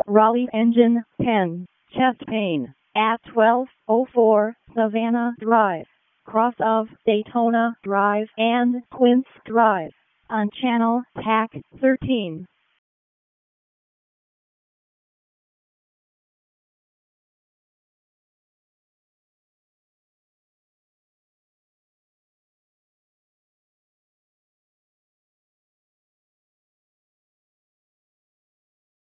Raleigh engine 10, chest pain, at 1204 Savannah Drive, cross of Daytona Drive and Quince Drive, on Channel TAC 13.